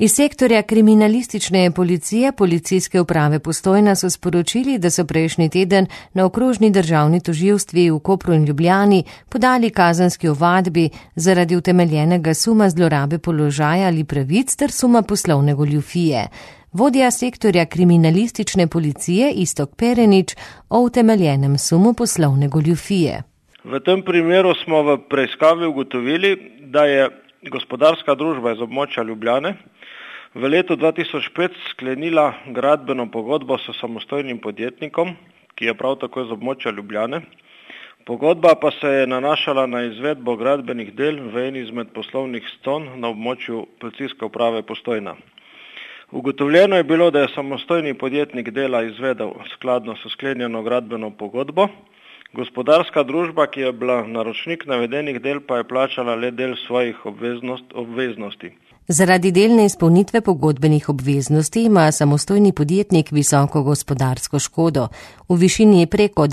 Iz sektorja kriminalistične policije Policijske uprave Postojna so sporočili, da so prejšnji teden na okrožni državni tožilstvi v Kopru in Ljubljani podali kazenski ovadbi zaradi utemeljenega suma zlorabe položaja ali pravic ter suma poslovne goljufije. Vodja sektorja kriminalistične policije Iztok Perenič o utemeljenem sumu poslovne goljufije. V tem primeru smo v preiskavi ugotovili, da je gospodarska družba iz območja Ljubljane v letu 2005 sklenila gradbeno pogodbo s samostojnim podjetnikom, ki je prav tako iz območja Ljubljane. Pogodba pa se je nanašala na izvedbo gradbenih del v eni izmed poslovnih con na območju Policijske uprave Postojna. Ugotovljeno je bilo, da je samostojni podjetnik dela izvedel skladno s sklenjeno gradbeno pogodbo. Gospodarska družba, ki je bila naročnik navedenih del, pa je plačala le del svojih obveznosti. Zaradi delne izpolnitve pogodbenih obveznosti ima samostojni podjetnik visoko gospodarsko škodo v višini preko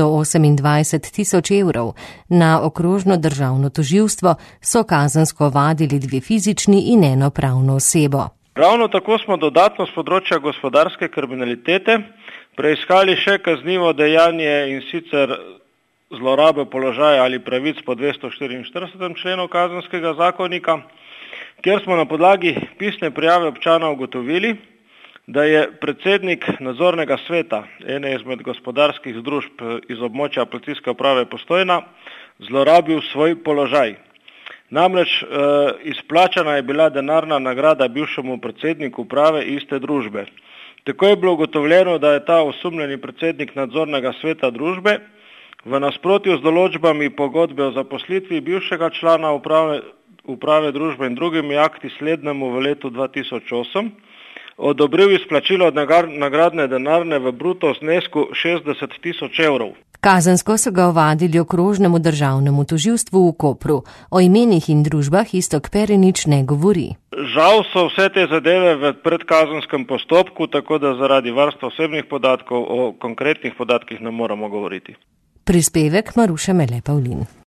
928 tisoč evrov. Na okrožno državno tožilstvo so kazensko ovadili 2 fizični in 1 pravno osebo. Ravno tako smo dodatno z področja gospodarske kriminalitete preiskali še kaznivo dejanje in sicer zlorabe položaja ali pravic po 244. členu kazenskega zakonika, kjer smo na podlagi pisne prijave občana ugotovili, da je predsednik nadzornega sveta ene izmed gospodarskih družb iz območja Policijske uprave Postojna zlorabil svoj položaj. Namreč izplačana je bila denarna nagrada bivšemu predsedniku uprave iste družbe. Tako je bilo ugotovljeno, da je ta osumljeni predsednik nadzornega sveta družbe v nasprotju z določbami pogodbe o zaposlitvi bivšega člana uprave družbe in drugimi akti slednjemu v letu 2008 odobril izplačilo nagradne denarne v bruto znesku 60 tisoč evrov. Kazensko so ga ovadili okrožnemu državnemu tožilstvu v Kopru. O imenih in družbah Iztok Perenič ne govori. Žal so vse te zadeve v predkazenskem postopku, tako da zaradi varstva osebnih podatkov o konkretnih podatkih ne moramo govoriti. Prispevek Maruše Mele Pavlin.